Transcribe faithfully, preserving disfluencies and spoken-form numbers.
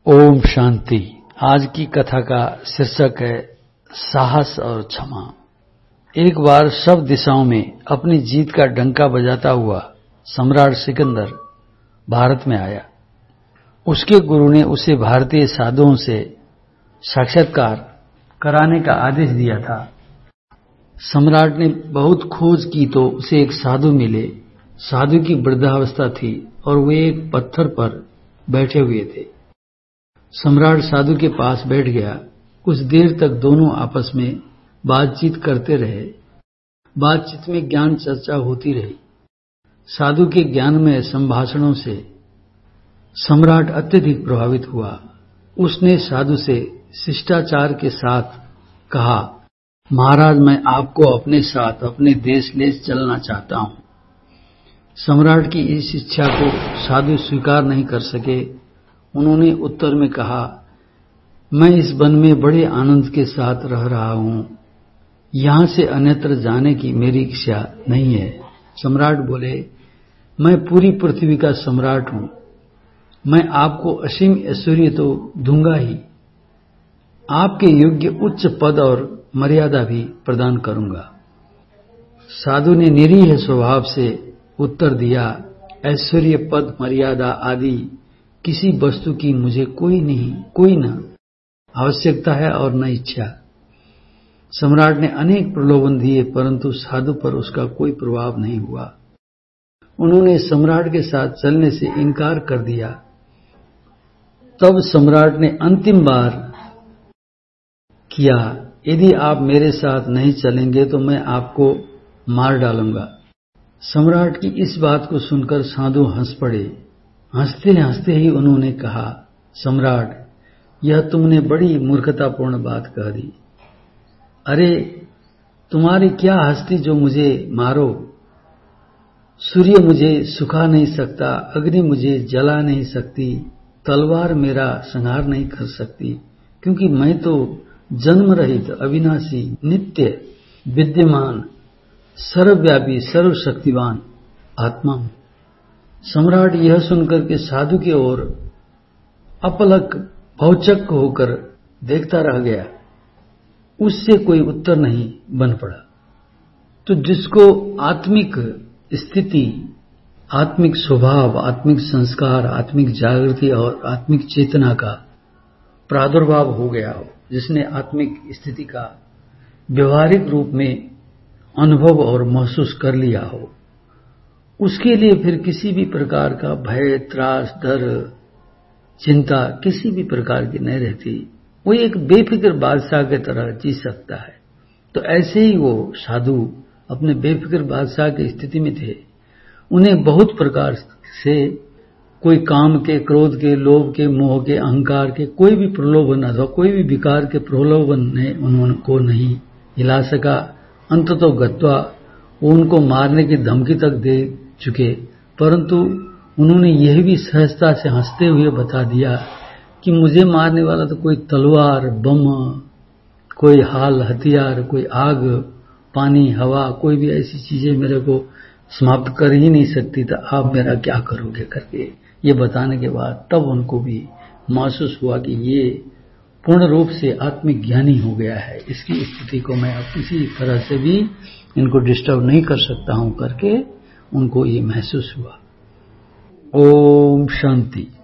ओम शांति। आज की कथा का शीर्षक है साहस और क्षमा। एक बार सब दिशाओं में अपनी जीत का डंका बजाता हुआ सम्राट सिकंदर भारत में आया। उसके गुरु ने उसे भारतीय साधुओं से साक्षात्कार कराने का आदेश दिया था। सम्राट ने बहुत खोज की तो उसे एक साधु मिले। साधु की वृद्धावस्था थी और वे एक पत्थर पर बैठे हुए थे। सम्राट साधु के पास बैठ गया। कुछ देर तक दोनों आपस में बातचीत करते रहे। बातचीत में ज्ञान चर्चा होती रही। साधु के ज्ञानमय संभाषणों से सम्राट अत्यधिक प्रभावित हुआ। उसने साधु से शिष्टाचार के साथ कहा, महाराज, मैं आपको अपने साथ अपने देश ले चलना चाहता हूं। सम्राट की इस इच्छा को साधु स्वीकार नहीं कर सके। उन्होंने उत्तर में कहा, मैं इस वन में बड़े आनंद के साथ रह रहा हूं। यहां से अन्यत्र जाने की मेरी इच्छा नहीं है। सम्राट बोले, मैं पूरी पृथ्वी का सम्राट हूं। मैं आपको असीम ऐश्वर्य तो दूंगा ही, आपके योग्य उच्च पद और मर्यादा भी प्रदान करूंगा। साधु ने निरीह स्वभाव से उत्तर दिया, ऐश्वर्य, पद, मर्यादा आदि किसी वस्तु की मुझे कोई नहीं कोई न आवश्यकता है और न इच्छा। सम्राट ने अनेक प्रलोभन दिए परंतु साधु पर उसका कोई प्रभाव नहीं हुआ। उन्होंने सम्राट के साथ चलने से इनकार कर दिया। तब सम्राट ने अंतिम बार किया, यदि आप मेरे साथ नहीं चलेंगे तो मैं आपको मार डालूंगा। सम्राट की इस बात को सुनकर साधु हंस पड़े। हंसते हंसते ही उन्होंने कहा, सम्राट, यह तुमने बड़ी मूर्खतापूर्ण बात कह दी। अरे, तुम्हारी क्या हस्ती जो मुझे मारो। सूर्य मुझे सुखा नहीं सकता, अग्नि मुझे जला नहीं सकती, तलवार मेरा संहार नहीं कर सकती, क्योंकि मैं तो जन्म रहित, अविनाशी, नित्य, विद्यमान, सर्वव्यापी, सर्वशक्तिवान आत्मा हूं। सम्राट यह सुनकर के साधु की ओर अपलक भौचक होकर देखता रह गया। उससे कोई उत्तर नहीं बन पड़ा। तो जिसको आत्मिक स्थिति, आत्मिक स्वभाव, आत्मिक संस्कार, आत्मिक जागृति और आत्मिक चेतना का प्रादुर्भाव हो गया हो, जिसने आत्मिक स्थिति का व्यवहारिक रूप में अनुभव और महसूस कर लिया हो, उसके लिए फिर किसी भी प्रकार का भय, त्रास, डर, चिंता किसी भी प्रकार की नहीं रहती। वो एक बेफिक्र बादशाह की तरह जी सकता है। तो ऐसे ही वो साधु अपने बेफिक्र बादशाह की स्थिति में थे। उन्हें बहुत प्रकार से कोई काम के, क्रोध के, लोभ के, मोह के, अहंकार के कोई भी प्रलोभन अथवा कोई भी विकार के प्रलोभन ने उनको नहीं हिला सका। अंततः गत्वा वो उनको मारने की धमकी तक दे चुके, परंतु उन्होंने यह भी सहजता से हंसते हुए बता दिया कि मुझे मारने वाला तो कोई तलवार, बम, कोई हाल हथियार, कोई आग, पानी, हवा, कोई भी ऐसी चीजें मेरे को समाप्त कर ही नहीं सकती। तो आप मेरा क्या करोगे करके ये बताने के बाद तब उनको भी महसूस हुआ कि ये पूर्ण रूप से आत्मिक ज्ञानी हो गया है। इसकी स्थिति को मैं अब किसी तरह से भी इनको डिस्टर्ब नहीं कर सकता हूं करके उनको ये महसूस हुआ। ओम शांति।